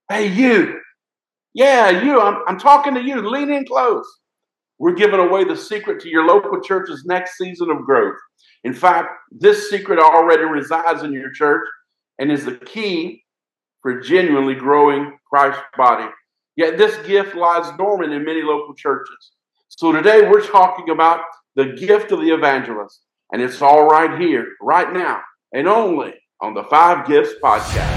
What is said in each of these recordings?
Hey, you. Yeah, you. I'm talking to you. Lean in close. We're giving away the secret to your local church's next season of growth. In fact, this secret already resides in your church and is the key for genuinely growing Christ's body. Yet this gift lies dormant in many local churches. So today we're talking about the gift of the evangelist. And it's all right here, right now, and only on the Five Gifts podcast.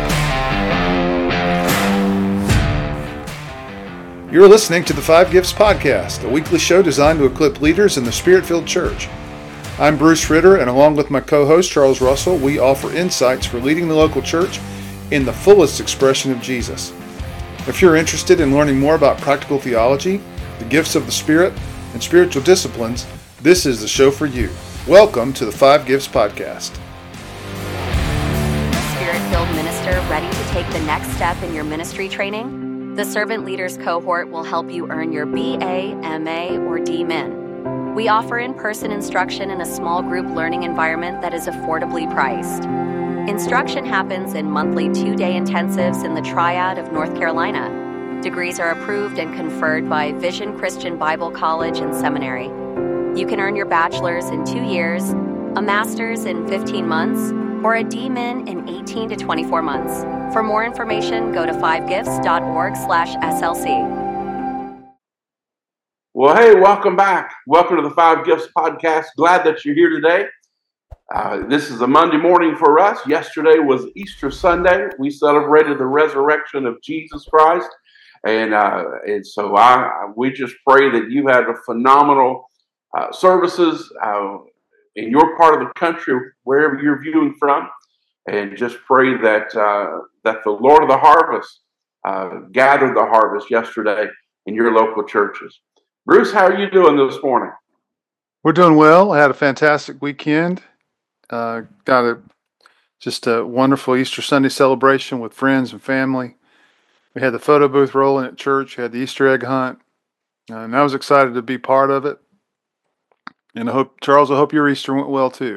You're listening to the Five Gifts Podcast, a weekly show designed to equip leaders in the Spirit-filled church. I'm Bruce Ritter, and along with my co-host Charles Russell, we offer insights for leading the local church in the fullest expression of Jesus. If you're interested in learning more about practical theology, the gifts of the Spirit, and spiritual disciplines, this is the show for you. Welcome to the Five Gifts Podcast. Spirit-filled minister ready to take the next step in your ministry training? The Servant Leaders Cohort will help you earn your BA, MA, or DMin. We offer in-person instruction in a small group learning environment that is affordably priced. Instruction happens in monthly 2-day intensives in the Triad of North Carolina. Degrees are approved and conferred by Vision Christian Bible College and Seminary. You can earn your bachelor's in 2 years, a master's in 15 months, or a DMin in 18 to 24 months. For more information, go to fivegifts.org/SLC. Well, hey, welcome back. Welcome to the Five Gifts Podcast. Glad that you're here today. This is a Monday morning for us. Yesterday was Easter Sunday. We celebrated the resurrection of Jesus Christ. And so we just pray that you had a phenomenal services in your part of the country, wherever you're viewing from, and just pray that that the Lord of the harvest gathered the harvest yesterday in your local churches. Bruce, how are you doing this morning? We're doing well. I had a fantastic weekend. Got a wonderful Easter Sunday celebration with friends and family. We had the photo booth rolling at church. We had the Easter egg hunt, and I was excited to be part of it. And I hope, Charles, your Easter went well too.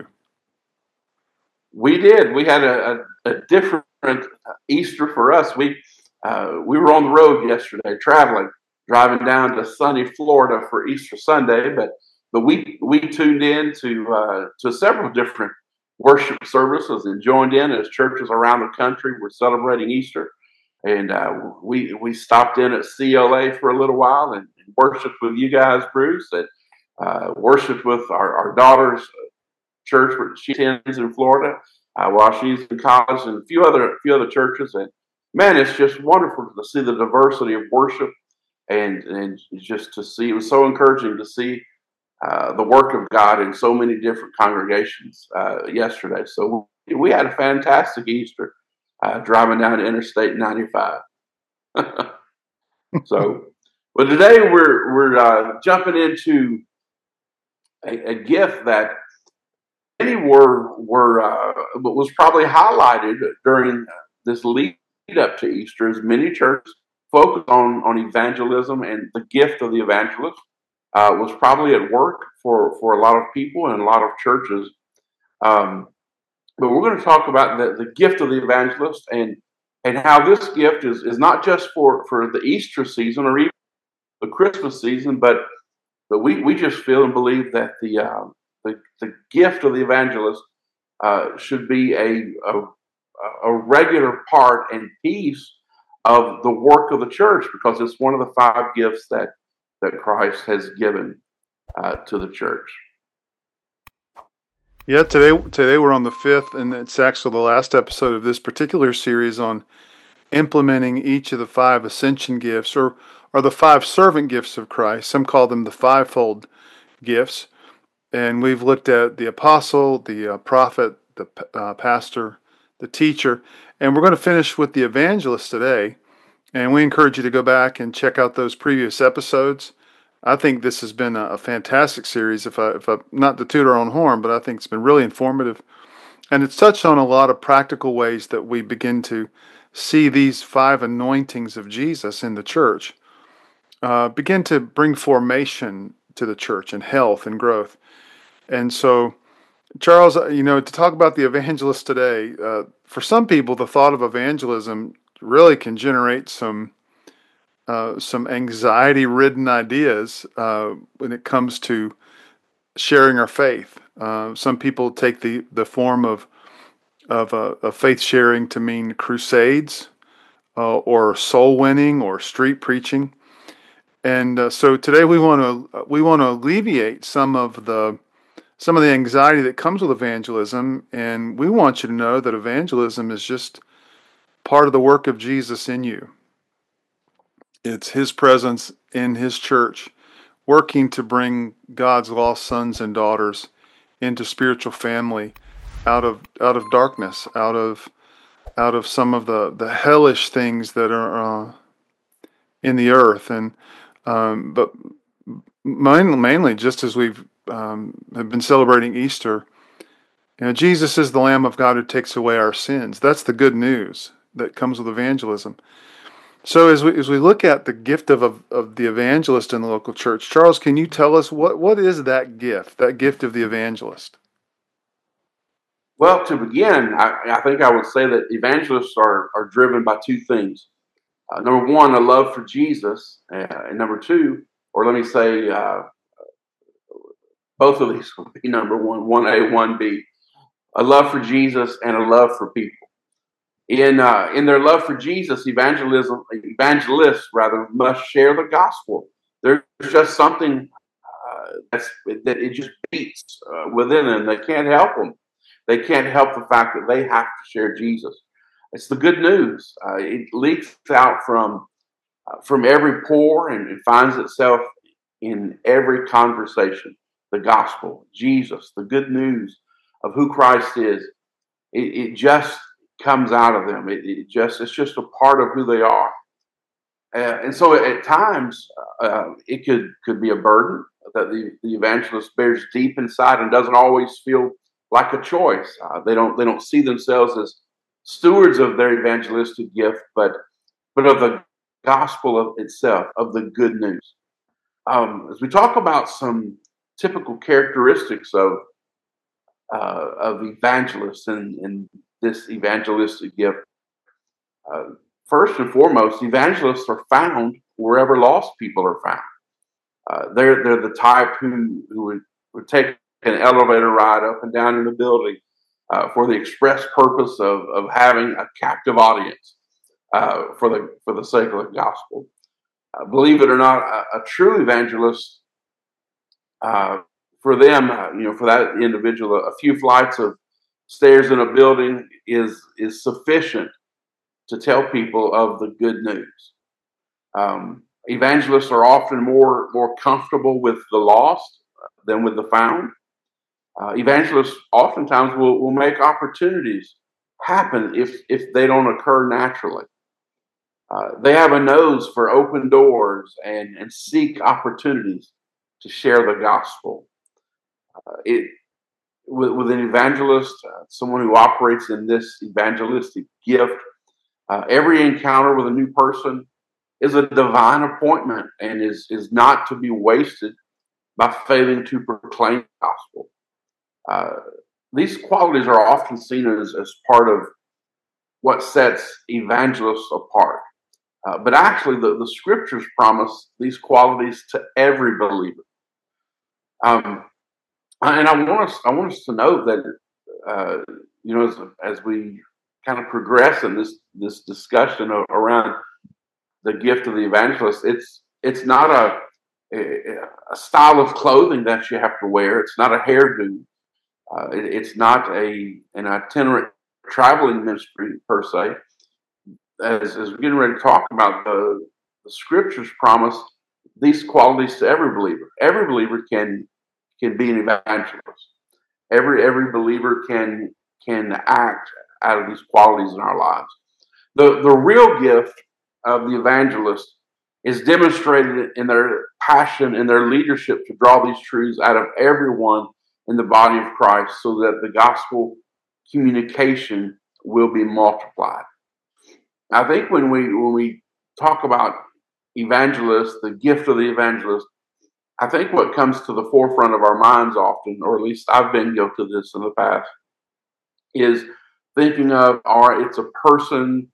We did. We had a different Easter for us. We were on the road yesterday, driving down to sunny Florida for Easter Sunday. But we tuned in to several different worship services and joined in as churches around the country were celebrating Easter. And we stopped in at CLA for a little while and worshiped with you guys, Bruce, and worshiped with our daughter's church where she attends in Florida while she's in college, and a few other churches. And man, it's just wonderful to see the diversity of worship and just to see. It was so encouraging to see the work of God in so many different congregations yesterday. So we had a fantastic Easter driving down Interstate 95. So, but today we're jumping into a gift that many was probably highlighted during this lead up to Easter, as many churches focus on evangelism, and the gift of the evangelist was probably at work for a lot of people and a lot of churches. But we're going to talk about the gift of the evangelist and how this gift is not just for the Easter season or even the Christmas season, but we just feel and believe that the gift of the evangelist should be a regular part and piece of the work of the church, because it's one of the five gifts that Christ has given to the church. Yeah, today we're on the 5th, and it's actually the last episode of this particular series on implementing each of the 5 ascension gifts, or the 5 servant gifts of Christ. Some call them the fivefold gifts. And we've looked at the apostle, the prophet, the pastor, the teacher, and we're going to finish with the evangelist today. And we encourage you to go back and check out those previous episodes. I think this has been a fantastic series, if I not to toot our own horn, but I think it's been really informative. And it's touched on a lot of practical ways that we begin to see these 5 anointings of Jesus in the church begin to bring formation to the church and health and growth. And so, Charles, to talk about the evangelist today, for some people, the thought of evangelism really can generate some anxiety-ridden ideas when it comes to sharing our faith. Some people take the form of faith sharing to mean crusades or soul winning or street preaching. And so today we want to alleviate some of the anxiety that comes with evangelism, and we want you to know that evangelism is just part of the work of Jesus in you. It's His presence in His church, working to bring God's lost sons and daughters into spiritual family, out of darkness, out of some of the hellish things that are in the earth, and but mainly, just as we've have been celebrating Easter, Jesus is the Lamb of God who takes away our sins. That's the good news that comes with evangelism. So as we look at the gift of the evangelist in the local church, Charles, can you tell us what is that gift of the evangelist? Well, to begin, I think I would say that evangelists are driven by two things. Number one, a love for Jesus, and number two, or let me say, both of these would be number one, 1A, 1B, a love for Jesus and a love for people. In their love for Jesus, evangelists must share the gospel. There's just something that it just beats within them. They can't help them. They can't help the fact that they have to share Jesus. It's the good news. It leaks out from every pore and finds itself in every conversation. The gospel, Jesus, the good news of who Christ is. It just comes out of them. It's just a part of who they are. And so at times it could be a burden that the evangelist bears deep inside and doesn't always feel like a choice. They don't see themselves as stewards of their evangelistic gift, but of the gospel of itself, of the good news. As we talk about some typical characteristics of evangelists and this evangelistic gift, first and foremost, evangelists are found wherever lost people are found. They're the type who would take an elevator ride up and down in a building for the express purpose of having a captive audience for the sake of the gospel. Believe it or not, a true evangelist, for them, for that individual, a few flights of stairs in a building is sufficient to tell people of the good news. Evangelists are often more comfortable with the lost than with the found. Evangelists oftentimes will make opportunities happen if they don't occur naturally. They have a nose for open doors and seek opportunities to share the gospel. With an evangelist, someone who operates in this evangelistic gift, every encounter with a new person is a divine appointment and is not to be wasted by failing to proclaim the gospel. These qualities are often seen as part of what sets evangelists apart. But actually, the scriptures promise these qualities to every believer. And I want us to note that as we kind of progress in this discussion around the gift of the evangelist, it's not a style of clothing that you have to wear. It's not a hairdo. It's not an itinerant traveling ministry per se. As we're getting ready to talk about, the scriptures promise these qualities to every believer. Every believer can be an evangelist. Every believer can act out of these qualities in our lives. The real gift of the evangelist is demonstrated in their passion and their leadership to draw these truths out of everyone in the body of Christ so that the gospel communication will be multiplied. I think when we talk about evangelists, the gift of the evangelist, I think what comes to the forefront of our minds often, or at least I've been guilty of this in the past, is thinking of, all right, it's a person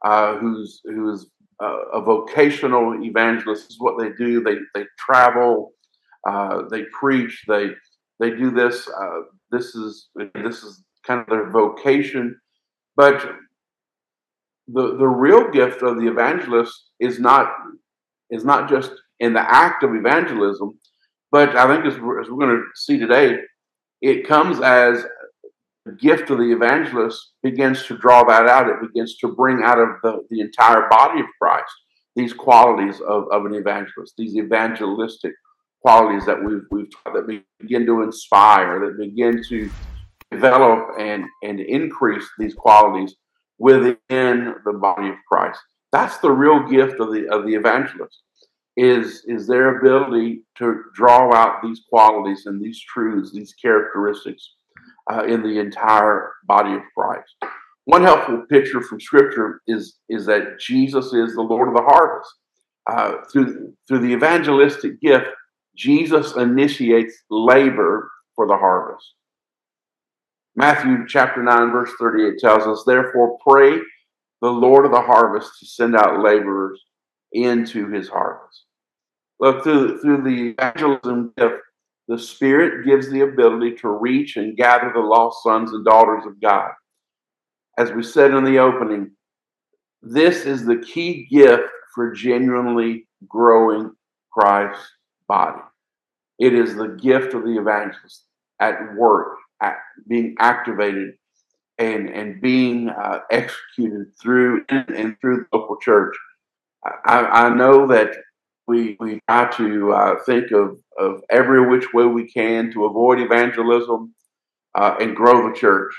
who is a vocational evangelist. This is what they do. They travel, they preach, they do this. This is kind of their vocation. But the real gift of the evangelist is not just in the act of evangelism, but I think as we're going to see today, it comes as the gift of the evangelist begins to draw that out. It begins to bring out of the entire body of Christ these qualities of an evangelist, these evangelistic qualities that that begin to inspire, that begin to develop and increase these qualities within the body of Christ. That's the real gift of the evangelist, is their ability to draw out these qualities and these truths, these characteristics in the entire body of Christ. One helpful picture from Scripture is that Jesus is the Lord of the harvest. Through the evangelistic gift, Jesus initiates labor for the harvest. Matthew chapter 9, verse 38 tells us, "Therefore pray the Lord of the harvest to send out laborers into his harvest." Look, through the evangelism gift, the Spirit gives the ability to reach and gather the lost sons and daughters of God. As we said in the opening, this is the key gift for genuinely growing Christ's body. It is the gift of the evangelist at work, being activated and being executed through the local church. I know that we try to think of every which way we can to avoid evangelism and grow the church.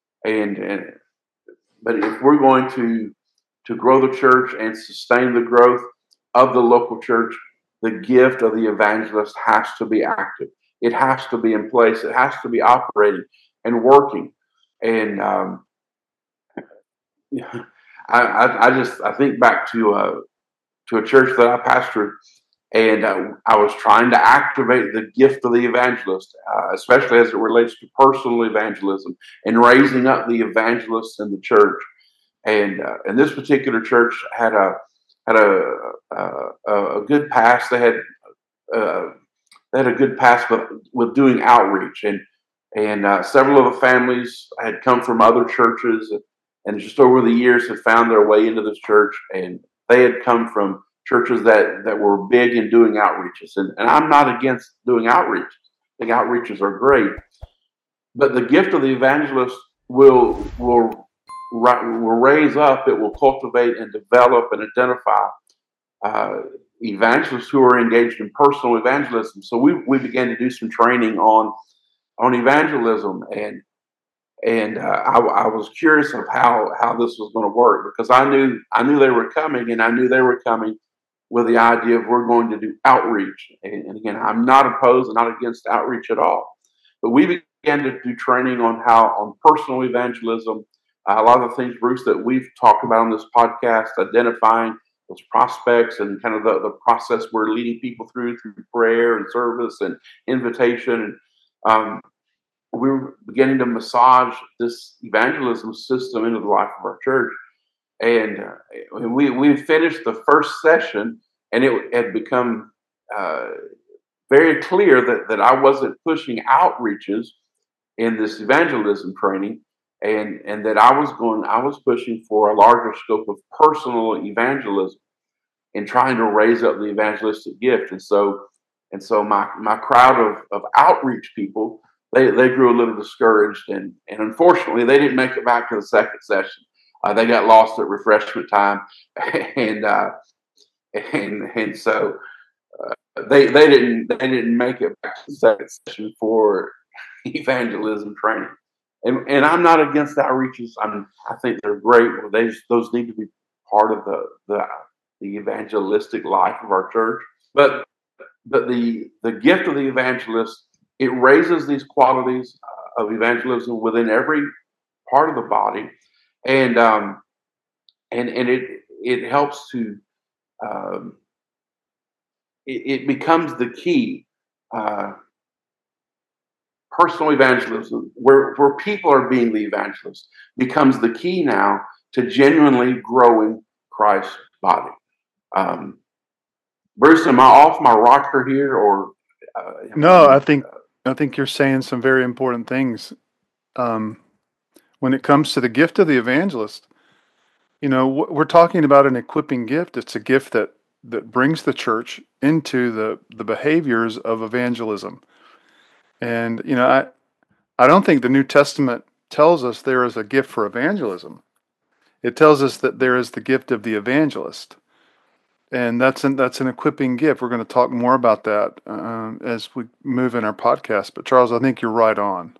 But if we're going to grow the church and sustain the growth of the local church, the gift of the evangelist has to be active. It has to be in place. It has to be operating and working. And I think back to a church that I pastored, and I was trying to activate the gift of the evangelist, especially as it relates to personal evangelism and raising up the evangelists in the church. And this particular church had a good past. They had a good past with doing outreach, and several of the families had come from other churches, and just over the years had found their way into this church, and they had come from churches that were big in doing outreaches. And I'm not against doing outreaches. I think outreaches are great, but the gift of the evangelist will raise up. It will cultivate and develop and identify evangelists who are engaged in personal evangelism. So we began to do some training on evangelism, and I was curious of how this was going to work, because I knew they were coming, and I knew they were coming with the idea of we're going to do outreach. And again, I'm not opposed and not against outreach at all, but we began to do training on personal evangelism. A lot of the things, Bruce, that we've talked about on this podcast, identifying those prospects and kind of the process we're leading people through prayer and service and invitation. We were beginning to massage this evangelism system into the life of our church. And we finished the first session, and it had become very clear that I wasn't pushing outreaches in this evangelism training, and that I was pushing for a larger scope of personal evangelism and trying to raise up the evangelistic gift. And so my crowd of outreach people, they grew a little discouraged, and unfortunately they didn't make it back to the second session. They got lost at refreshment time, and so they didn't make it back to the second session for evangelism training. And I'm not against outreaches. I think they're great. Those need to be part of the evangelistic life of our church. But the gift of the evangelist, it raises these qualities of evangelism within every part of the body, and it helps to it becomes the key. Personal evangelism, where people are being the evangelist, becomes the key now to genuinely growing Christ's body. Bruce, am I off my rocker here, or no? I think you're saying some very important things. When it comes to the gift of the evangelist, we're talking about an equipping gift. It's a gift that brings the church into the behaviors of evangelism. And I don't think the New Testament tells us there is a gift for evangelism. It tells us that there is the gift of the evangelist. And that's an equipping gift. We're going to talk more about that as we move in our podcast. But Charles, I think you're right on.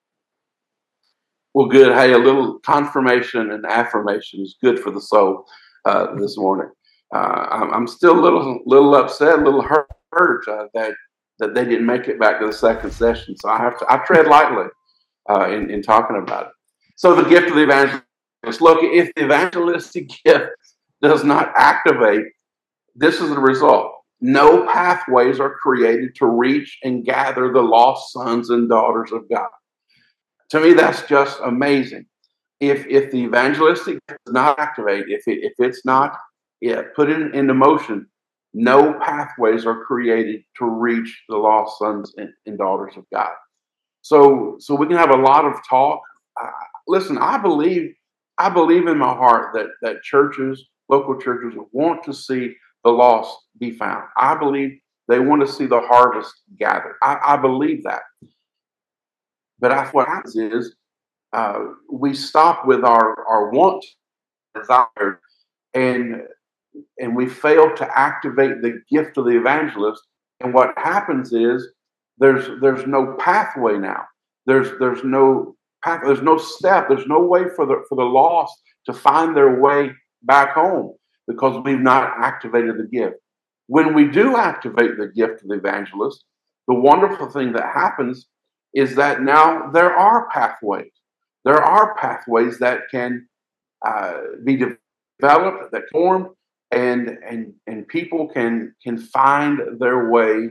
Well, good. Hey, a little confirmation and affirmation is good for the soul this morning. I'm still a little upset, a little hurt that they didn't make it back to the second session. So I tread lightly in talking about it. So the gift of the evangelist. Look, if the evangelistic gift does not activate, this is the result. No pathways are created to reach and gather the lost sons and daughters of God. To me, that's just amazing. If the evangelistic does not activate, if it's not put into motion, no pathways are created to reach the lost sons and daughters of God. So we can have a lot of talk. Listen, I believe in my heart that churches, local churches, want to see the lost be found. I believe they want to see the harvest gathered. I believe that. But what happens is we stop with our want, desire, and we fail to activate the gift of the evangelist. And what happens is there's no pathway now. There's no path. There's no step. There's no way for the lost to find their way back home because we've not activated the gift. When we do activate the gift of the evangelist, the wonderful thing that happens is that now there are pathways. There are pathways that can be developed, that form, and people can find their way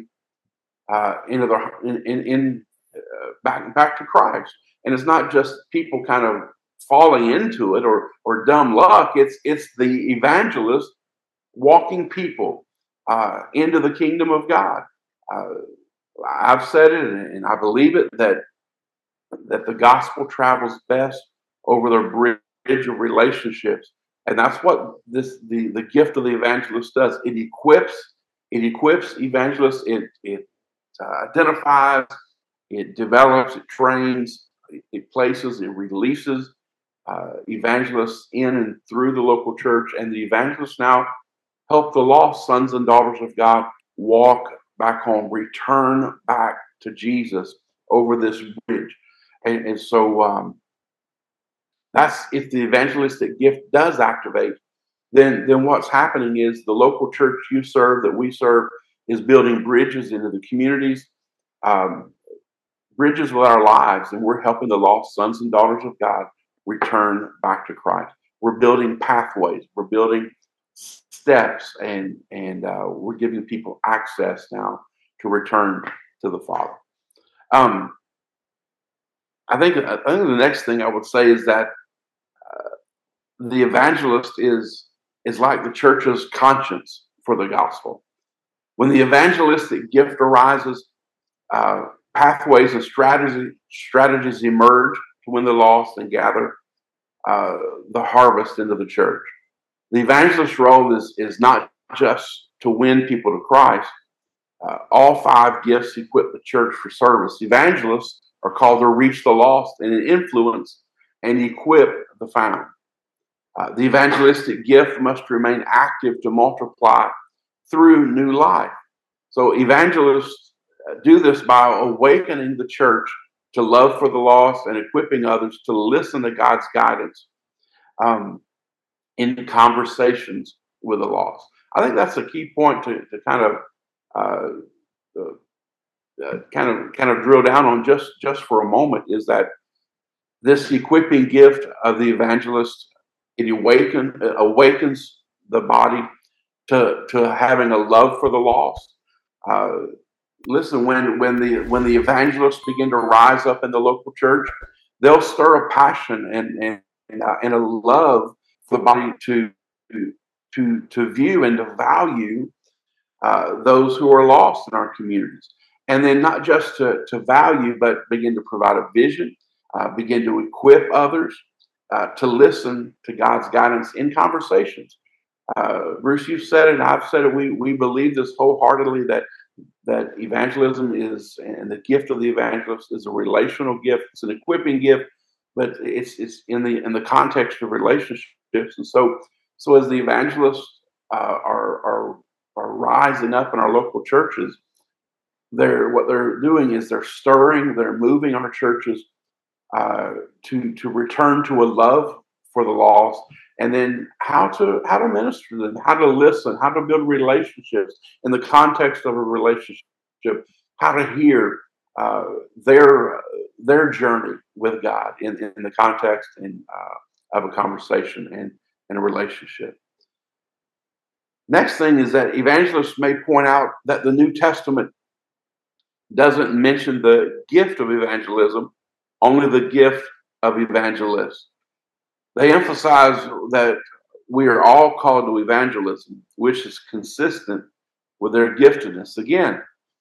into back to Christ. And it's not just people kind of falling into it or dumb luck. It's the evangelist walking people into the kingdom of God. I've said it, and I believe it, that the gospel travels best over the bridge of relationships, and that's what the gift of the evangelist does. It equips evangelists. It identifies, it develops, it trains, it places, it releases evangelists in and through the local church, and the evangelists now help the lost sons and daughters of God walk back home, return back to Jesus over this bridge. And so that's, if the evangelistic gift does activate, then what's happening is the local church you serve, that we serve, is building bridges into the communities, bridges with our lives, and we're helping the lost sons and daughters of God return back to Christ. We're building pathways, we're building steps, and we're giving people access now to return to the Father. I think the next thing I would say is that the evangelist is like the church's conscience for the gospel. When the evangelistic gift arises, pathways and strategies emerge to win the lost and gather the harvest into the church. The evangelist's role is not just to win people to Christ. All five gifts equip the church for service. Evangelists are called to reach the lost and influence and equip the found. The evangelistic gift must remain active to multiply through new life. So evangelists do this by awakening the church to love for the lost and equipping others to listen to God's guidance in conversations with the lost. I think that's a key point to kind of drill down on just for a moment, is that this equipping gift of the evangelist, it awakens the body to having a love for the lost. Listen, when the evangelists begin to rise up in the local church, they'll stir a passion and a love the body to view and to value those who are lost in our communities. And then not just to value, but begin to provide a vision, begin to equip others to listen to God's guidance in conversations. Bruce, you've said it, I've said it, we believe this wholeheartedly that evangelism is, and the gift of the evangelist is a relational gift, it's an equipping gift, but it's in the context of relationships. And so as the evangelists are rising up in our local churches, what they're doing is they're moving our churches to return to a love for the lost, and then how to minister to them, how to listen, how to build relationships in the context of a relationship, how to hear their journey with God in the context of a conversation and a relationship. Next thing is that evangelists may point out that the New Testament doesn't mention the gift of evangelism, only the gift of evangelists. They emphasize that we are all called to evangelism, which is consistent with their giftedness. Again,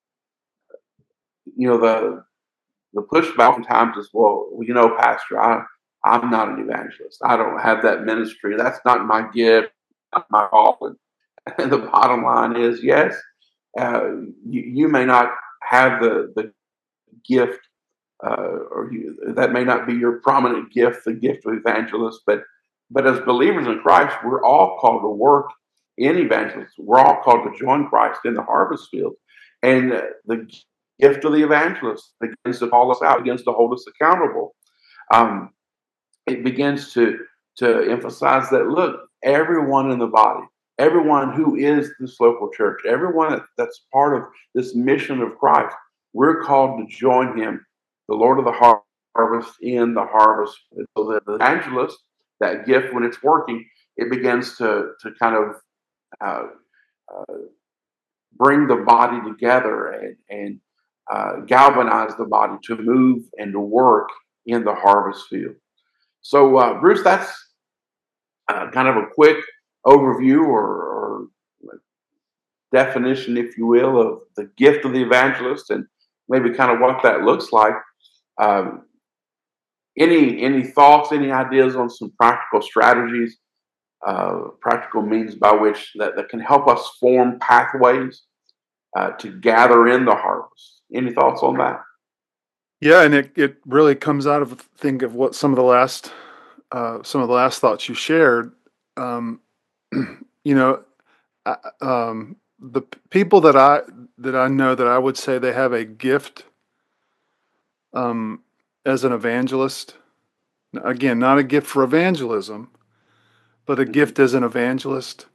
the pushback oftentimes is, well, Pastor, I'm not an evangelist. I don't have that ministry. That's not my gift, not my calling. And the bottom line is, yes, you may not have the gift, that may not be your prominent gift, the gift of evangelist, but as believers in Christ, we're all called to work in evangelism. We're all called to join Christ in the harvest field. And the gift of the evangelist begins to call us out, begins to hold us accountable. It begins to emphasize that, look, everyone in the body, everyone who is this local church, everyone that's part of this mission of Christ, we're called to join him, the Lord of the harvest, in the harvest. So the evangelist, that gift, when it's working, it begins to kind of bring the body together and galvanize the body to move and to work in the harvest field. So, Bruce, that's kind of a quick overview or definition, if you will, of the gift of the evangelist and maybe kind of what that looks like. Any thoughts, any ideas on some practical strategies, practical means by which that can help us form pathways to gather in the harvest? Any thoughts on that? Yeah, and it really comes out of what some of the last thoughts you shared. The people that I know that I would say they have a gift as an evangelist. Again, not a gift for evangelism, but a gift as an evangelist.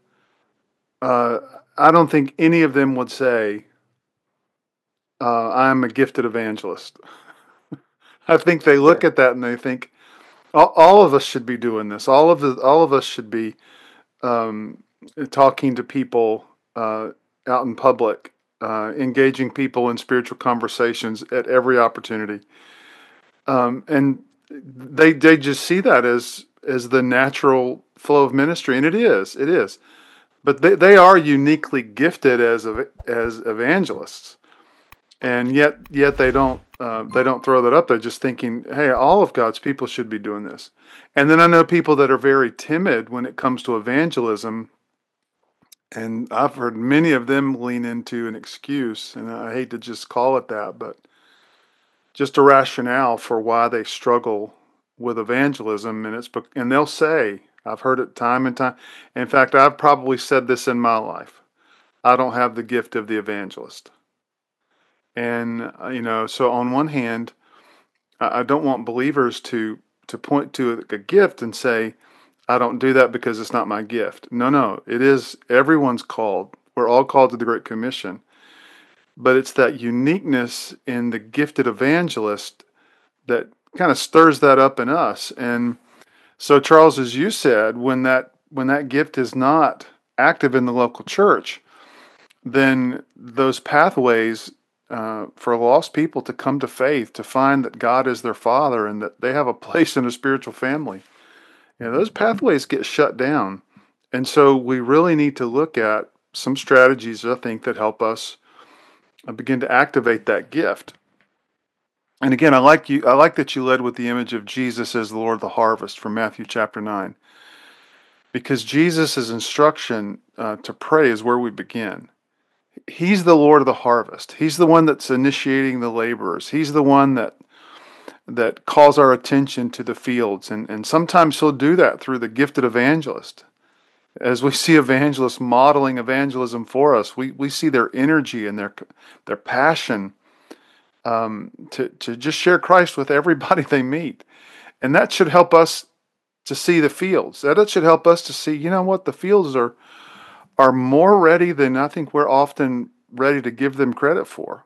I don't think any of them would say, I'm a gifted evangelist. I think they look at that and they think, all of us should be doing this. All of us should be talking to people out in public, engaging people in spiritual conversations at every opportunity. And they just see that as the natural flow of ministry, and it is. But they are uniquely gifted as evangelists, and yet they don't throw that up. They're just thinking, hey, all of God's people should be doing this. And then I know people that are very timid when it comes to evangelism, and I've heard many of them lean into an excuse, and I hate to just call it that, but just a rationale for why they struggle with evangelism, and they'll say, I've heard it time and time. In fact, I've probably said this in my life. I don't have the gift of the evangelist. And, so on one hand, I don't want believers to point to a gift and say, I don't do that because it's not my gift. No, it is. Everyone's called. We're all called to the Great Commission. But it's that uniqueness in the gifted evangelist that kind of stirs that up in us. And so, Charles, as you said, when that gift is not active in the local church, then those pathways for lost people to come to faith, to find that God is their Father and that they have a place in a spiritual family, those pathways get shut down. And so we really need to look at some strategies, I think, that help us begin to activate that gift. And again, I like that you led with the image of Jesus as the Lord of the harvest from Matthew chapter 9, because Jesus' instruction to pray is where we begin. He's the Lord of the harvest. He's the one that's initiating the laborers. He's the one that calls our attention to the fields. And sometimes he'll do that through the gifted evangelist. As we see evangelists modeling evangelism for us, we see their energy and their passion to just share Christ with everybody they meet. And that should help us to see the fields. That should help us to see, the fields are more ready than I think we're often ready to give them credit for.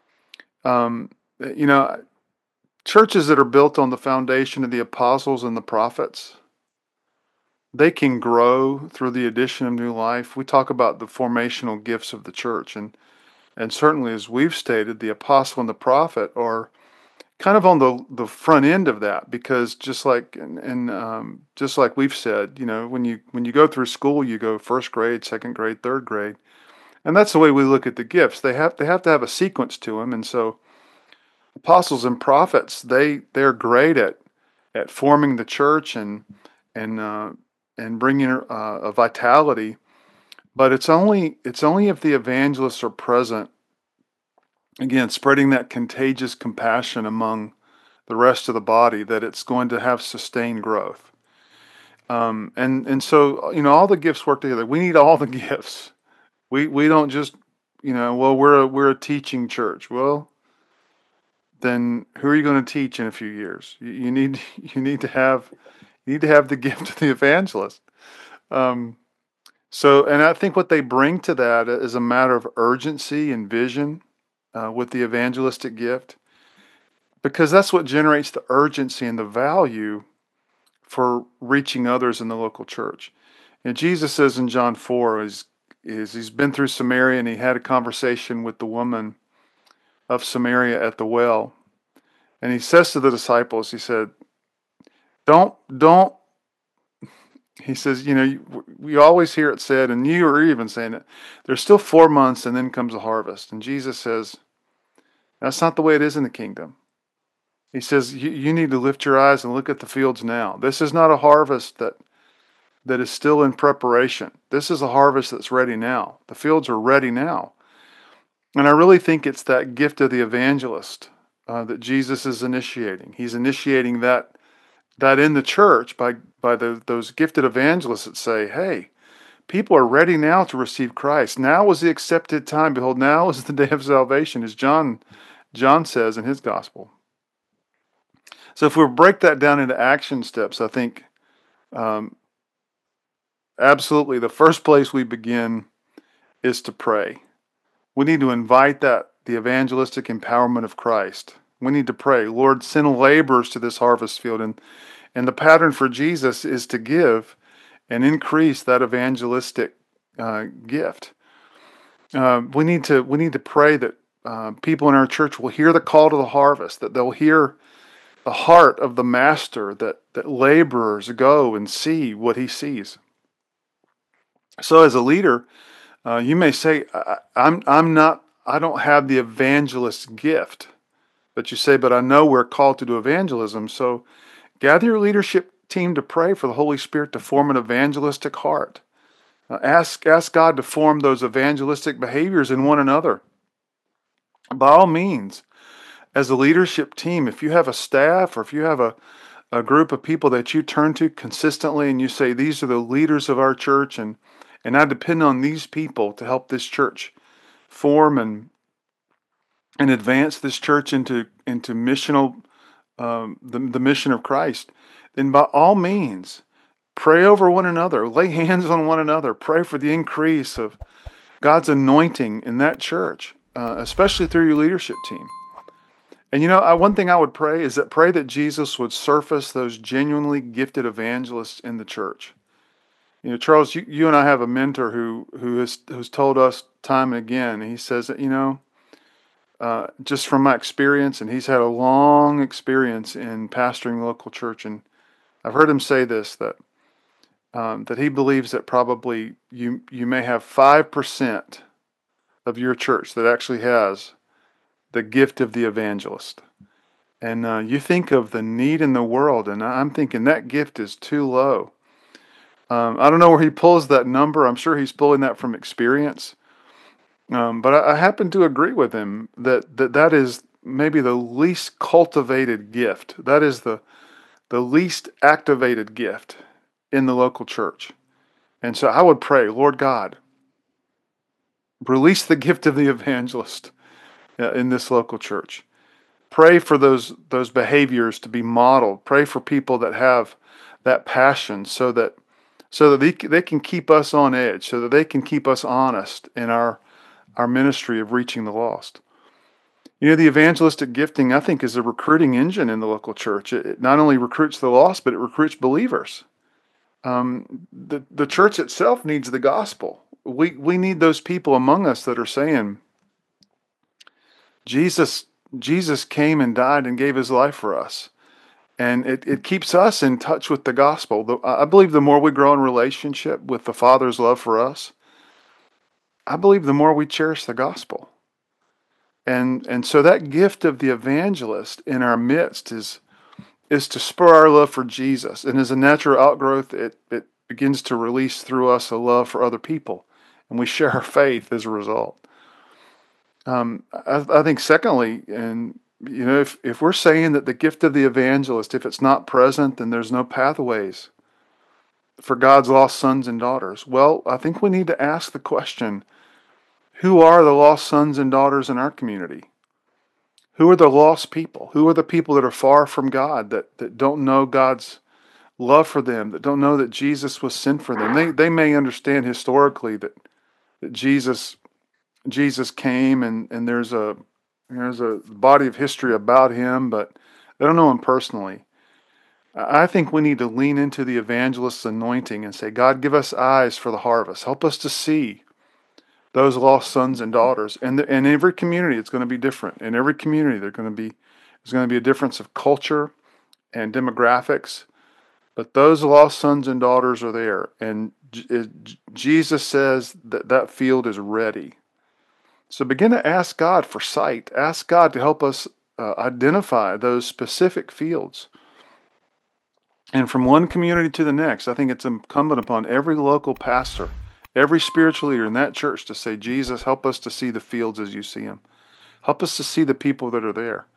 Churches that are built on the foundation of the apostles and the prophets, they can grow through the addition of new life. We talk about the formational gifts of the church, and certainly, as we've stated, the apostle and the prophet are kind of on the front end of that, because just like just like we've said, when you go through school, you go first grade, second grade, third grade, and that's the way we look at the gifts. They have to have a sequence to them, and so apostles and prophets, they're great at forming the church and bringing a vitality, but it's only if the evangelists are present. Again, spreading that contagious compassion among the rest of the body, that it's going to have sustained growth. And so all the gifts work together. We need all the gifts. We don't just we're a teaching church. Well, then who are you going to teach in a few years? You need to have the gift of the evangelist. So, and I think what they bring to that is a matter of urgency and vision with the evangelistic gift, because that's what generates the urgency and the value for reaching others in the local church. And Jesus says in John 4, he's been through Samaria, and he had a conversation with the woman of Samaria at the well. And he says to the disciples, he said, don't, he says, we always hear it said, and you are even saying it, there's still 4 months and then comes a harvest. And Jesus says, that's not the way it is in the kingdom. He says, you need to lift your eyes and look at the fields now. This is not a harvest that is still in preparation. This is a harvest that's ready now. The fields are ready now. And I really think it's that gift of the evangelist that Jesus is initiating. He's initiating that in the church by those gifted evangelists that say, hey, people are ready now to receive Christ. Now is the accepted time. Behold, now is the day of salvation, as John says in his gospel. So if we break that down into action steps, I think absolutely the first place we begin is to pray. We need to invite the evangelistic empowerment of Christ. We need to pray, Lord, send laborers to this harvest field. And the pattern for Jesus is to give and increase that evangelistic gift. We need to pray that people in our church will hear the call to the harvest, that they'll hear the heart of the master, that laborers go and see what he sees. So as a leader, you may say, I don't have the evangelist gift. But you say, but I know we're called to do evangelism. So gather your leadership team to pray for the Holy Spirit to form an evangelistic heart. Ask God to form those evangelistic behaviors in one another. By all means, as a leadership team, if you have a staff or if you have a group of people that you turn to consistently and you say, these are the leaders of our church and I depend on these people to help this church form and advance this church into missional, the mission of Christ, then by all means, pray over one another, lay hands on one another, pray for the increase of God's anointing in that church, especially through your leadership team. And one thing I would pray is that Jesus would surface those genuinely gifted evangelists in the church. Charles, you and I have a mentor who has told us time and again. He says that just from my experience, and he's had a long experience in pastoring the local church, and I've heard him say this, that that he believes that probably you may have 5% of your church that actually has the gift of the evangelist. And you think of the need in the world, and I'm thinking that gift is too low. I don't know where he pulls that number. I'm sure he's pulling that from experience. But I happen to agree with him that is maybe the least cultivated gift. That is the least activated gift in the local church. And so I would pray, Lord God, release the gift of the evangelist in this local church. Pray for those behaviors to be modeled. Pray for people that have that passion so that they can keep us on edge, so that they can keep us honest in our ministry of reaching the lost. The evangelistic gifting, I think, is a recruiting engine in the local church. It not only recruits the lost, but it recruits believers. The church itself needs the gospel. We need those people among us that are saying, Jesus came and died and gave his life for us. And it keeps us in touch with the gospel. I believe the more we grow in relationship with the Father's love for us, I believe the more we cherish the gospel. And so that gift of the evangelist in our midst is to spur our love for Jesus. And as a natural outgrowth, it begins to release through us a love for other people. And we share our faith as a result. I think secondly, and if we're saying that the gift of the evangelist, if it's not present, then there's no pathways for God's lost sons and daughters. Well, I think we need to ask the question, who are the lost sons and daughters in our community? Who are the lost people? Who are the people that are far from God, that don't know God's love for them, that don't know that Jesus was sent for them? They may understand historically that Jesus came and there's a body of history about him, but they don't know him personally. I think we need to lean into the evangelist's anointing and say, God, give us eyes for the harvest. Help us to see those lost sons and daughters. And in every community, it's going to be different. In every community, there's going to be a difference of culture and demographics. But those lost sons and daughters are there. And Jesus says that field is ready. So begin to ask God for sight. Ask God to help us identify those specific fields. And from one community to the next, I think it's incumbent upon every local pastor, every spiritual leader in that church to say, Jesus, help us to see the fields as you see them. Help us to see the people that are there.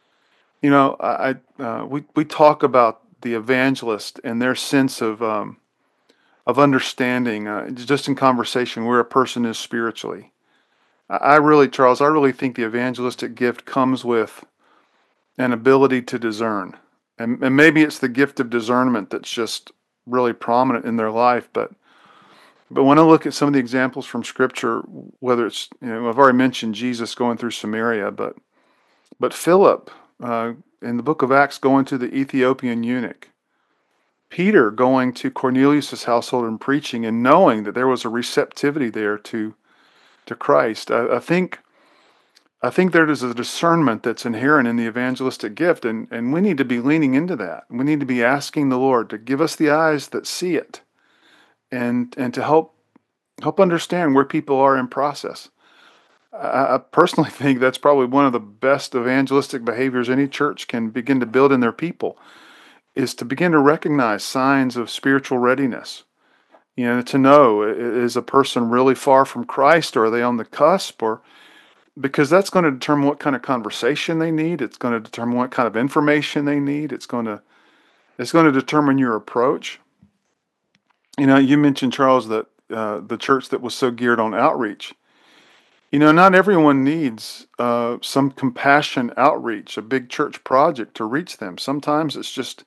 We talk about the evangelist and their sense of understanding, just in conversation, where a person is spiritually. Charles, I really think the evangelistic gift comes with an ability to discern. And maybe it's the gift of discernment that's just really prominent in their life. But when I look at some of the examples from Scripture, whether it's, I've already mentioned Jesus going through Samaria, but Philip, in the book of Acts, going to the Ethiopian eunuch, Peter going to Cornelius' household and preaching and knowing that there was a receptivity there to Christ. I think there is a discernment that's inherent in the evangelistic gift, and we need to be leaning into that. We need to be asking the Lord to give us the eyes that see it, and to help understand where people are in process. I personally think that's probably one of the best evangelistic behaviors any church can begin to build in their people, is to begin to recognize signs of spiritual readiness. To know, is a person really far from Christ, or are they on the cusp, because that's going to determine what kind of conversation they need. It's going to determine what kind of information they need. It's going to determine your approach. You mentioned, Charles, that the church that was so geared on outreach. Not everyone needs some compassion outreach, a big church project to reach them. Sometimes it's just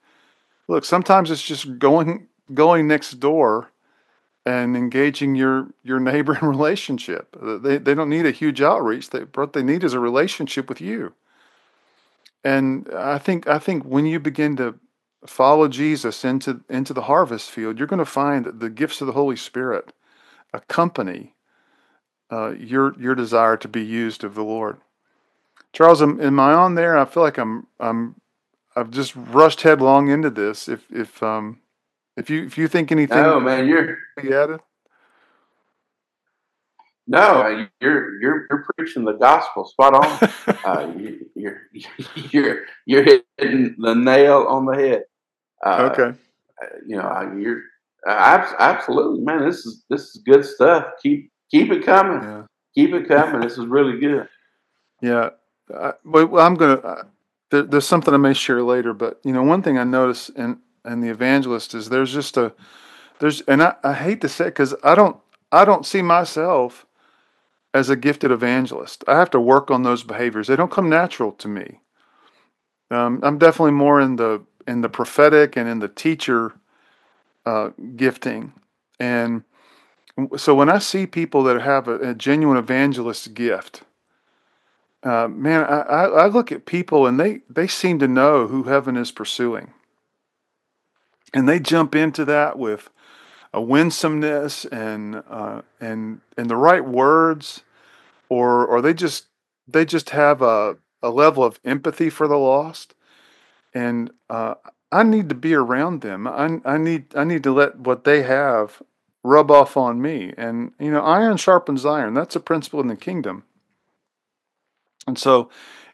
going next door and engaging your neighbor in relationship. They don't need a huge outreach. What they need is a relationship with you. And I think when you begin to follow Jesus into the harvest field, you're going to find that the gifts of the Holy Spirit accompany your desire to be used of the Lord. Charles, am I on there? I feel like I've just rushed headlong into this. If If you think anything No, man, you're to be added. no, you're preaching the gospel spot on. You're you're hitting the nail on the head. Uh, Okay. you're absolutely, man. This is good stuff. Keep it coming. Yeah. Keep it coming. This is really good. Yeah. Well, I'm gonna. There's something I may share later, but one thing I notice in the evangelist is and I hate to say it because I don't see myself as a gifted evangelist. I have to work on those behaviors. They don't come natural to me. I'm definitely more in the prophetic and in the teacher gifting, and so when I see people that have a genuine evangelist gift, man, I look at people and they seem to know who heaven is pursuing, and they jump into that with a winsomeness and the right words, or they just have a level of empathy for the lost, and I need to be around them. I need to let what they have rub off on me, and iron sharpens iron. That's a principle in the kingdom, and so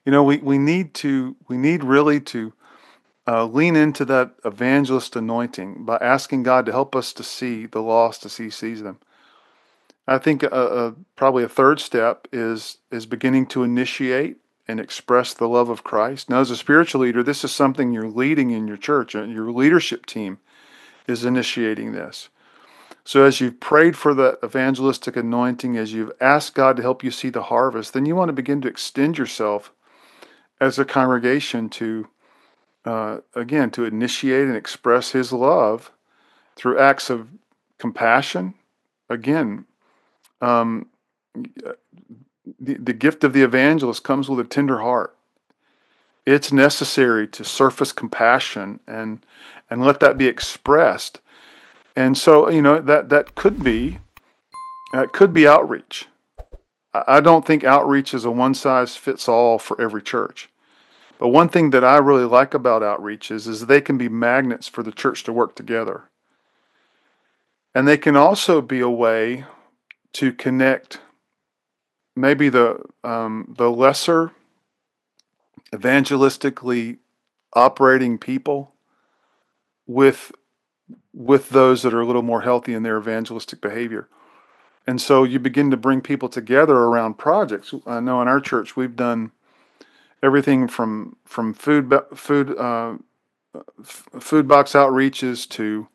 we need really to lean into that evangelist anointing by asking God to help us to see the lost as He sees them. I think probably a third step is beginning to initiate and express the love of Christ. Now, as a spiritual leader, this is something you're leading in your church, and your leadership team is initiating this. So, as you've prayed for the evangelistic anointing, as you've asked God to help you see the harvest, then you want to begin to extend yourself as a congregation to, again, to initiate and express His love through acts of compassion. Again, um, the gift of the evangelist comes with a tender heart. It's necessary to surface compassion and let that be expressed. And so, that could be outreach. I don't think outreach is a one size fits all for every church. But one thing that I really like about outreach is they can be magnets for the church to work together. And they can also be a way to connect maybe the lesser evangelistically operating people with those that are a little more healthy in their evangelistic behavior. And so you begin to bring people together around projects. I know in our church we've done everything from food box outreaches to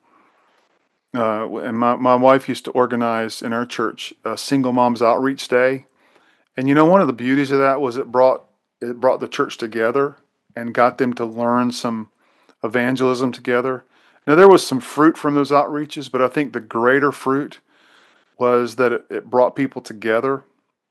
and my wife used to organize in our church a single moms outreach day. And one of the beauties of that was it brought the church together and got them to learn some evangelism together. Now there was some fruit from those outreaches, but I think the greater fruit was that it brought people together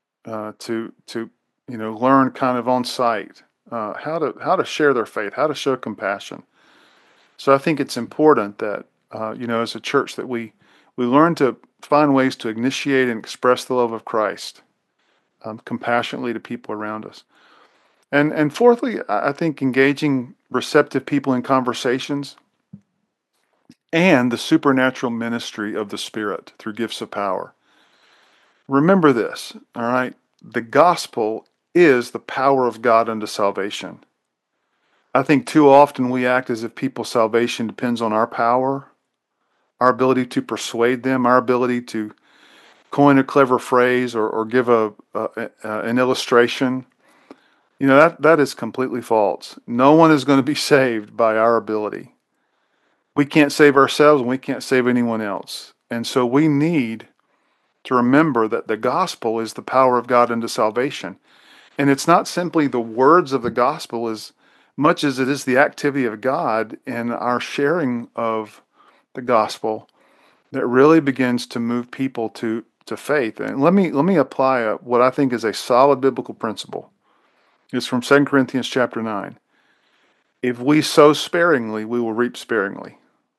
to learn kind of on site how to share their faith, how to show compassion. So I think it's important that as a church that we learn to find ways to initiate and express the love of Christ compassionately to people around us. And fourthly, I think engaging receptive people in conversations and the supernatural ministry of the Spirit through gifts of power. Remember this, all right? The gospel is the power of God unto salvation. I think too often we act as if people's salvation depends on our power, our ability to persuade them, our ability to coin a clever phrase or give an illustration. That is completely false. No one is going to be saved by our ability. We can't save ourselves and we can't save anyone else. And so we need to remember that the gospel is the power of God unto salvation. And it's not simply the words of the gospel as much as it is the activity of God in our sharing of the gospel that really begins to move people to faith. And let me apply what I think is a solid biblical principle. It's from 2 Corinthians chapter 9. If we sow sparingly, we will reap sparingly.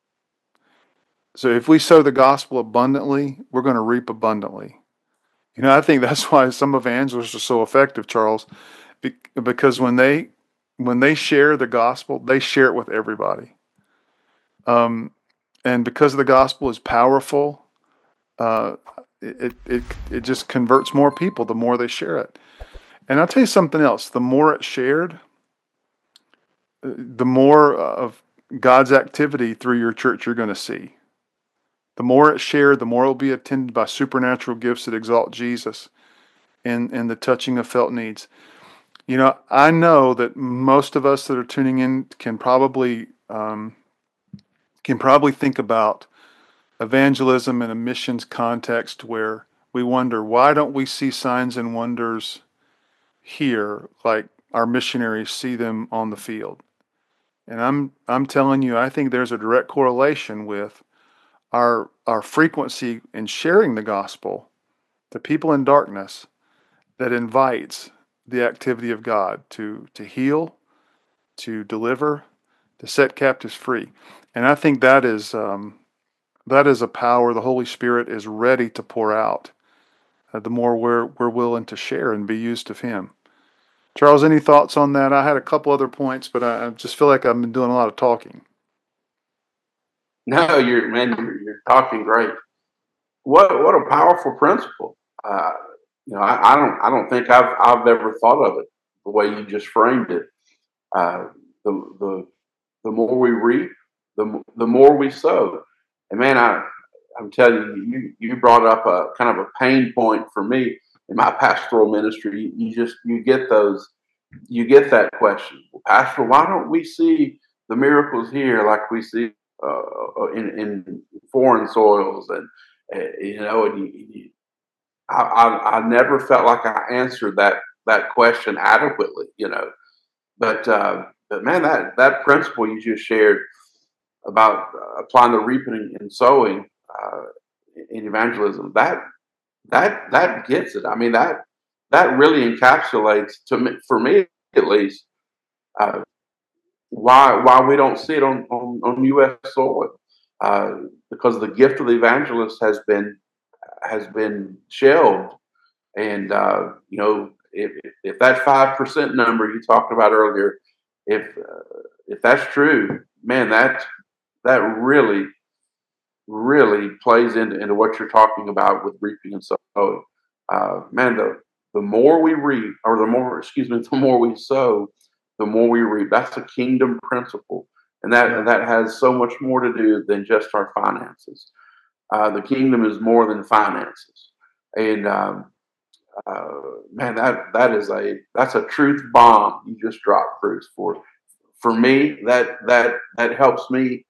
So if we sow the gospel abundantly, we're going to reap abundantly. I think that's why some evangelists are so effective, Charles, because when they share the gospel, they share it with everybody. And because the gospel is powerful, uh, it just converts more people the more they share it. And I'll tell you something else. The more it's shared, the more of God's activity through your church you're going to see. The more it's shared, the more it will be attended by supernatural gifts that exalt Jesus and the touching of felt needs. You know, I know that most of us that are tuning in can probably think about evangelism in a missions context where we wonder, why don't we see signs and wonders here like our missionaries see them on the field? And I'm telling you, I think there's a direct correlation with our frequency in sharing the gospel to people in darkness that invites the activity of God to heal, to deliver, to set captives free. And I think that is a power the Holy Spirit is ready to pour out. The more we're willing to share and be used of Him. Charles, any thoughts on that? I had a couple other points, but I just feel like I've been doing a lot of talking. No, you're talking great. What a powerful principle. I don't think I've ever thought of it the way you just framed it. Uh, the more we reap, the more we sow. And man, I'm telling you brought up a kind of a pain point for me in my pastoral ministry. You get that question, well, Pastor, why don't we see the miracles here like we see in foreign soils? And I never felt like I answered that question adequately, but man, that principle you just shared about applying the reaping and sowing in evangelism, that gets it. I mean, that really encapsulates, for me at least, uh, why we don't see it on U.S. soil, because the gift of the evangelist has been shelved. And if that 5% number you talked about earlier, if that's true, man, that really plays into what you're talking about with reaping and sowing. Man, the more we reap, or the more we sow, the more we reap. That's a kingdom principle, and that has so much more to do than just our finances. The kingdom is more than finances, and man, that's a truth bomb you just dropped, Bruce. For me, that helps me.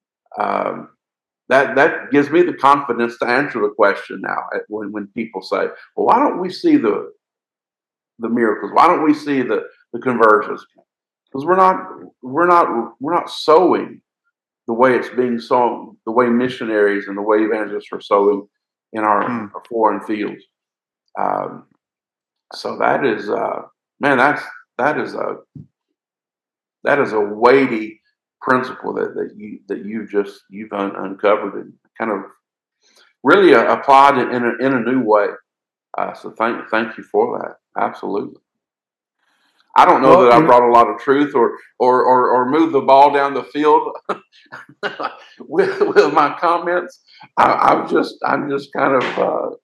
That gives me the confidence to answer the question now when people say, "Well, why don't we see the miracles? Why don't we see the conversions?" Because we're not sowing the way it's being sown, the way missionaries and the way evangelists are sowing in our foreign fields. So that is, man, that is a weighty principle you've uncovered and kind of really applied it in a new way. So thank you for that. Absolutely. I don't know that I brought a lot of truth or moved the ball down the field with my comments. I'm just kind of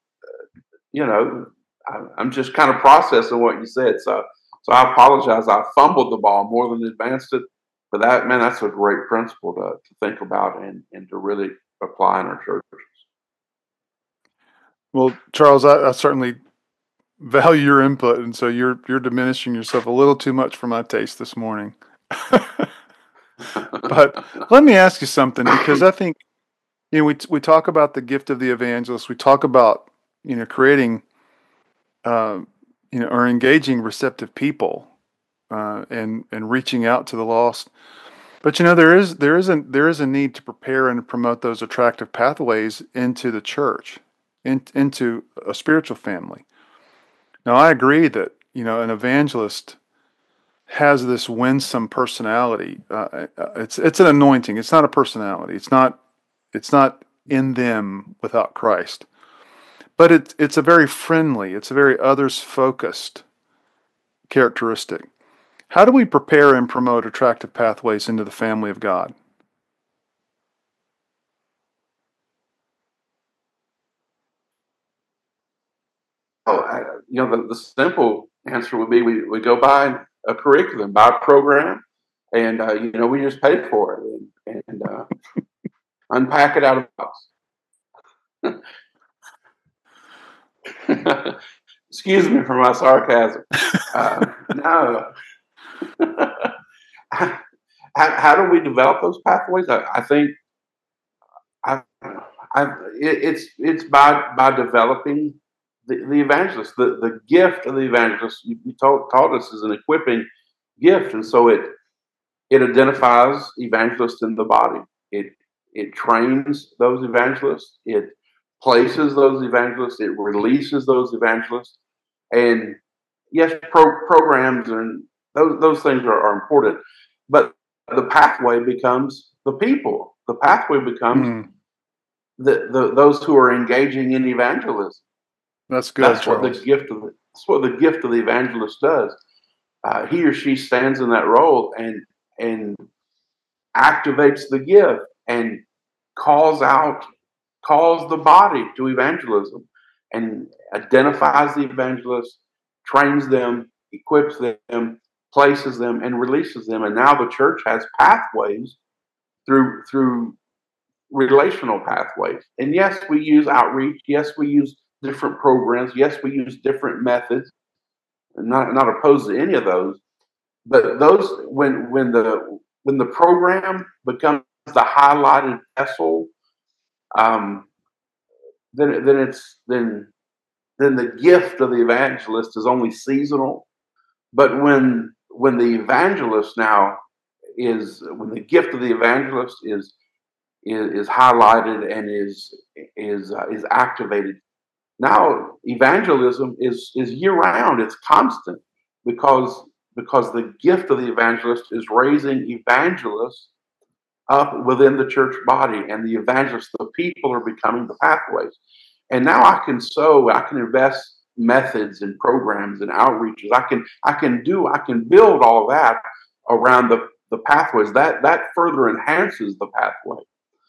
I'm just kind of processing what you said. So I apologize. I fumbled the ball more than advanced it. But that's a great principle to think about and to really apply in our churches. Well, Charles, I certainly value your input, and so you're diminishing yourself a little too much for my taste this morning. But let me ask you something, because I think we talk about the gift of the evangelist. We talk about creating or engaging receptive people and reaching out to the lost. But there is a need to prepare and promote those attractive pathways into the church, into a spiritual family. Now, I agree that an evangelist has this winsome personality. It's an anointing. It's not a personality. It's not in them without Christ. But it's a very friendly. It's a very others focused characteristic. How do we prepare and promote attractive pathways into the family of God? the simple answer would be we go buy a curriculum, buy a program, and we just pay for it and unpack it out of the box. Excuse me for my sarcasm. No. How do we develop those pathways? I think it's by developing the evangelist. The gift of the evangelist you taught us is an equipping gift, and so it identifies evangelists in the body. It trains those evangelists. It places those evangelists. It releases those evangelists. And yes, programs and those things are important, but the pathway becomes the people. The pathway becomes those who are engaging in evangelism. That's good. That's what the gift of the evangelist does. He or she stands in that role and activates the gift and calls the body to evangelism and identifies the evangelist, trains them, equips them, places them, and releases them. And now the church has pathways through relational pathways. And yes, we use outreach. Yes, we use different programs. Yes, we use different methods. I'm not opposed to any of those. But those when the program becomes the highlighted vessel, then the gift of the evangelist is only seasonal. But when the evangelist when the gift of the evangelist is highlighted and is activated, now evangelism is year round. It's constant because the gift of the evangelist is raising evangelists up within the church body, and the evangelists, the people, are becoming the pathways. And now I can invest methods and programs and outreaches. I can build all that around the pathways. That further enhances the pathway.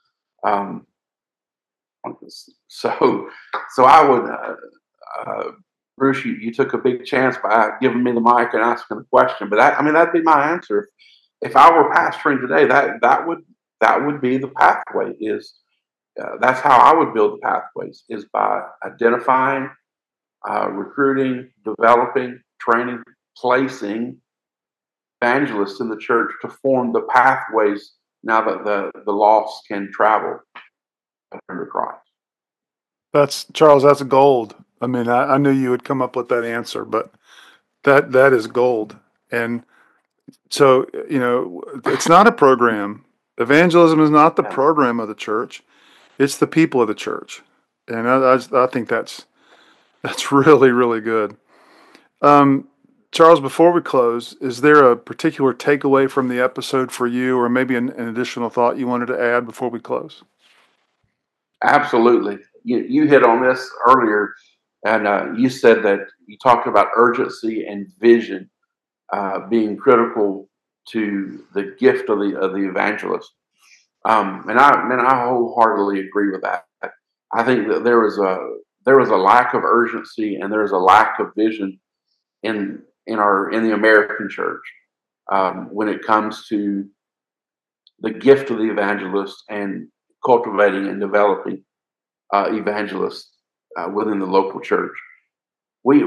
So I would, Bruce, you took a big chance by giving me the mic and asking a question. But that'd be my answer. If I were pastoring today, that would be the pathway. That's how I would build the pathways, is by identifying, recruiting, developing, training, placing evangelists in the church to form the pathways now that the lost can travel under Christ. That's Charles. That's gold. I mean, I knew you would come up with that answer, but that is gold. And so, it's not a program. Evangelism is not the program of the church. It's the people of the church. And I think that's really, really good. Charles, before we close, is there a particular takeaway from the episode for you, or maybe an additional thought you wanted to add before we close? Absolutely. You hit on this earlier, and you said that you talked about urgency and vision being critical to the gift of the evangelist. And I wholeheartedly agree with that. I think that there was a lack of urgency and there was a lack of vision in the American church when it comes to the gift of the evangelist and cultivating and developing evangelists within the local church. We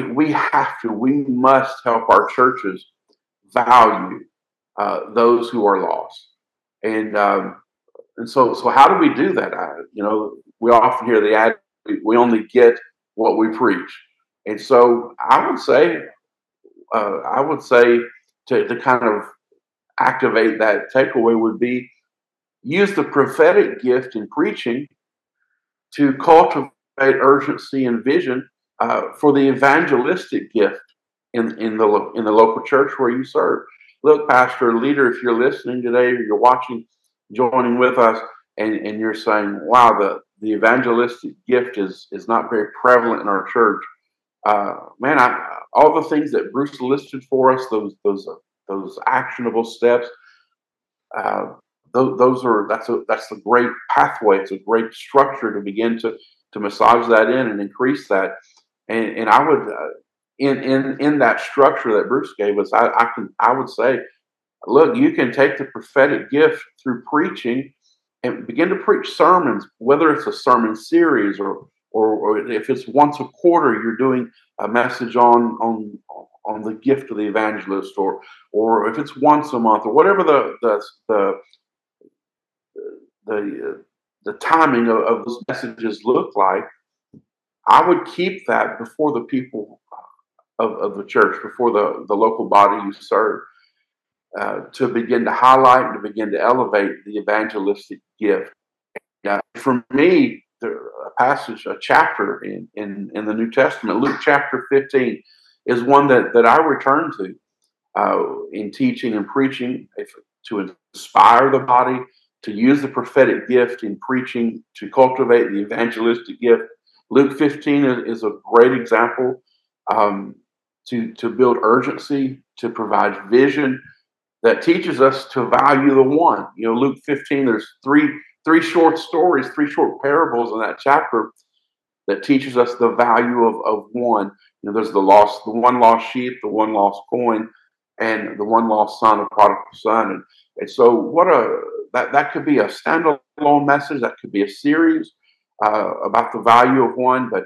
must help our churches value those who are lost. And so how do we do that? We often hear the ad, we only get what we preach. And so I would say to kind of activate that takeaway would be use the prophetic gift in preaching to cultivate urgency and vision for the evangelistic gift in the local church where you serve. Look, pastor, leader, if you're listening today or you're watching, joining with us, and you're saying, wow, the evangelistic gift is not very prevalent in our church. All the things that Bruce listed for us, those actionable steps, that's a great pathway. It's a great structure to begin to massage that in and increase that. And I would in that structure that Bruce gave us, I would say, look, you can take the prophetic gift through preaching and begin to preach sermons, whether it's a sermon series or if it's once a quarter, you're doing a message on the gift of the evangelist, or if it's once a month, or whatever the timing of those messages look like. I would keep that before the people of the church, before the local body you serve, to begin to highlight and to begin to elevate the evangelistic gift. For me, a chapter in the New Testament, Luke chapter 15, is one that I return to in teaching and preaching, to inspire the body, to use the prophetic gift in preaching, to cultivate the evangelistic gift. Luke 15 is a great example, to build urgency, to provide vision that teaches us to value the one. Luke 15, there's three short stories, three short parables in that chapter that teaches us the value of one. There's the one lost sheep, the one lost coin, and the one lost son, a prodigal son. And so that could be a standalone message, that could be a series about the value of one, but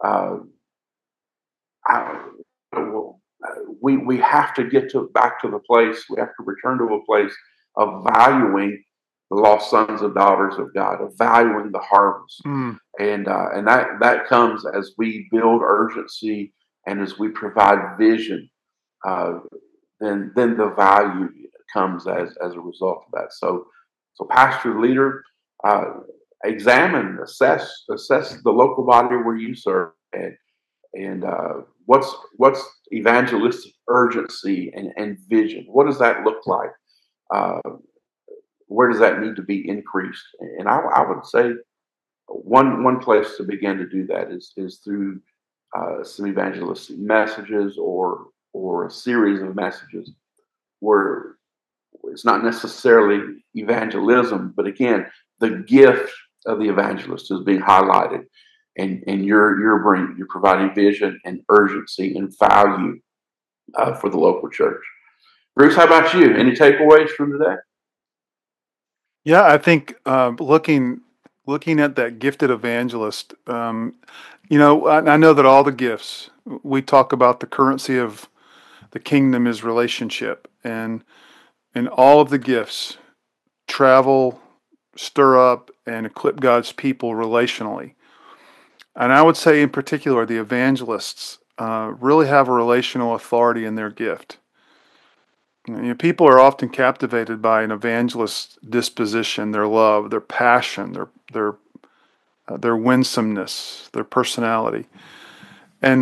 we have to get back to the place, we have to return to a place of valuing the lost sons and daughters of God, of valuing the harvest. And that comes as we build urgency and as we provide vision, then the value comes as a result of that. So pastor, leader, examine, assess the local body where you serve, and what's evangelistic urgency and vision. What does that look like? Where does that need to be increased? And I would say one place to begin to do that is through some evangelistic messages or a series of messages where it's not necessarily evangelism, but again, the gift of the evangelist is being highlighted, and you're providing vision and urgency and value for the local church. Bruce, how about you? Any takeaways from today? Yeah, I think looking at that gifted evangelist, I know that all the gifts, we talk about the currency of the kingdom is relationship, and all of the gifts travel, stir up, and equip God's people relationally. And I would say in particular, the evangelists really have a relational authority in their gift. People are often captivated by an evangelist's disposition, their love, their passion, their winsomeness, their personality, and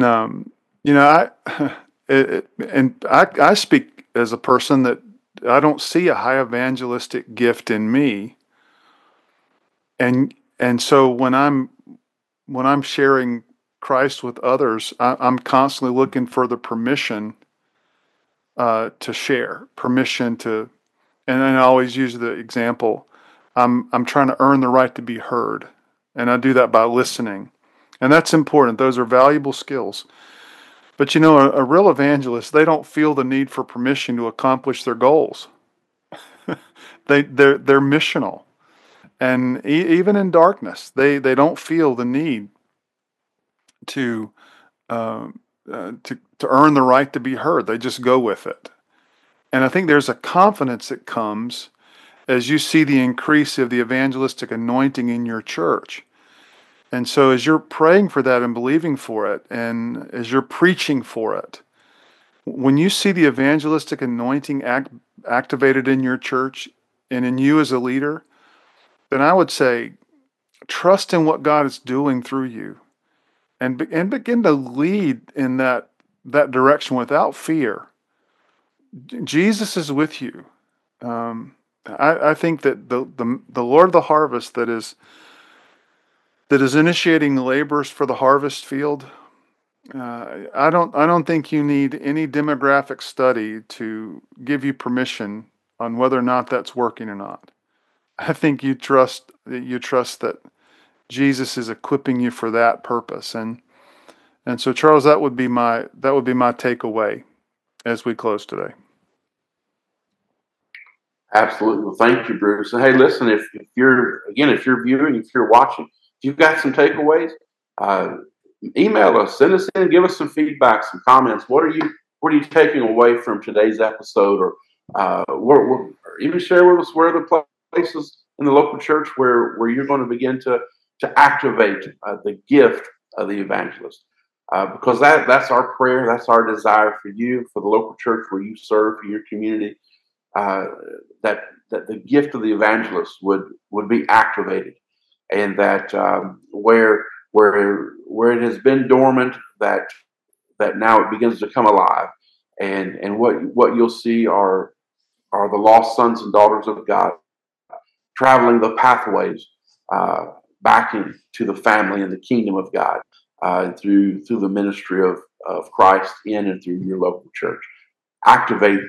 I speak as a person that I don't see a high evangelistic gift in me, and so when I'm sharing Christ with others, I'm constantly looking for the permission to share, permission to, and I always use the example, I'm trying to earn the right to be heard, and I do that by listening, and that's important. Those are valuable skills. But a real evangelist, they don't feel the need for permission to accomplish their goals. They're missional, and even in darkness, they don't feel the need to earn the right to be heard. They just go with it. And I think there's a confidence that comes as you see the increase of the evangelistic anointing in your church. And so as you're praying for that and believing for it, and as you're preaching for it, when you see the evangelistic anointing activated in your church and in you as a leader, then I would say trust in what God is doing through you, and begin to lead in that direction without fear. Jesus is with you. I think that the Lord of the harvest that is initiating laborers for the harvest field. I don't think you need any demographic study to give you permission on whether or not that's working or not. I think you trust that Jesus is equipping you for that purpose, and And so, Charles, that would be my takeaway as we close today. Absolutely. Well, thank you, Bruce. And hey, listen, if you're viewing, if you're watching, if you've got some takeaways, email us, send us in, give us some feedback, some comments. What are you taking away from today's episode, or even share with us where the places in the local church where you're going to begin to activate the gift of the evangelist, because that's our prayer, that's our desire for you, for the local church where you serve, for your community, that the gift of the evangelist would be activated, and that where it has been dormant, that now it begins to come alive, and what you'll see are the lost sons and daughters of God traveling the pathways back into the family and the kingdom of God through the ministry of Christ in and through your local church. Activate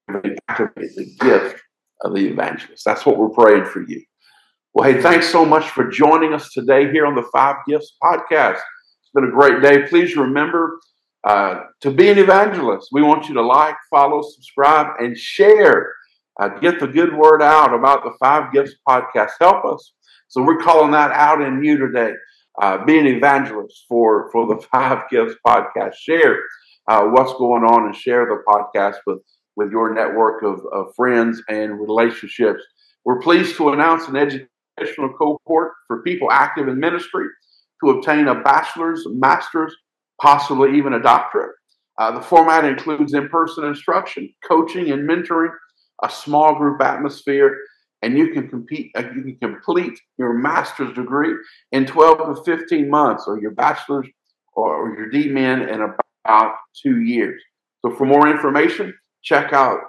the gift of the evangelist. That's what we're praying for you. Well, hey, thanks so much for joining us today here on the Five Gifts podcast. It's been a great day. Please remember to be an evangelist. We want you to like, follow, subscribe, and share. Get the good word out about the Five Gifts podcast. Help us. So we're calling that out in you today. Be an evangelist for the Five Gifts podcast. Share what's going on and share the podcast with your network of friends and relationships. We're pleased to announce an educational cohort for people active in ministry to obtain a bachelor's, master's, possibly even a doctorate. The format includes in-person instruction, coaching, and mentoring, a small group atmosphere, and you can complete your master's degree in 12 to 15 months, or your bachelor's or your DMin in about 2 years. So for more information, check out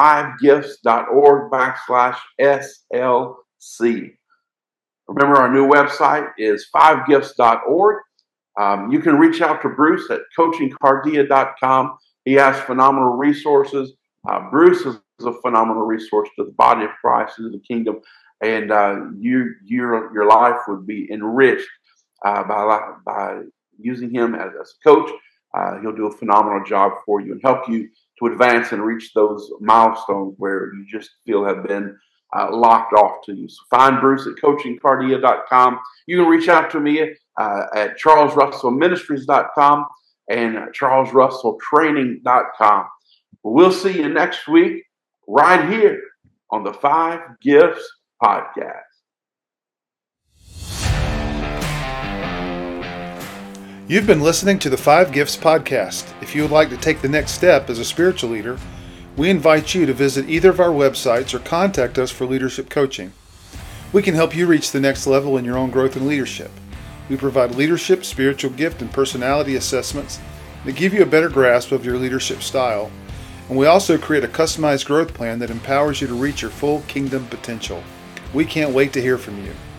5gifts.org/SLC. Remember, our new website is 5gifts.org. You can reach out to Bruce at coachingcardia.com. He has phenomenal resources. Bruce is a phenomenal resource to the body of Christ and to the kingdom, and your life would be enriched by using him as a coach. He'll do a phenomenal job for you and help you to advance and reach those milestones where you just feel have been locked off to you. So find Bruce at coachingcardia.com. You can reach out to me at charlesrussellministries.com and charlesrusselltraining.com. We'll see you next week right here on the Five Gifts podcast. You've been listening to the Five Gifts podcast. If you would like to take the next step as a spiritual leader, we invite you to visit either of our websites or contact us for leadership coaching. We can help you reach the next level in your own growth and leadership. We provide leadership, spiritual gift, and personality assessments that give you a better grasp of your leadership style. And we also create a customized growth plan that empowers you to reach your full kingdom potential. We can't wait to hear from you.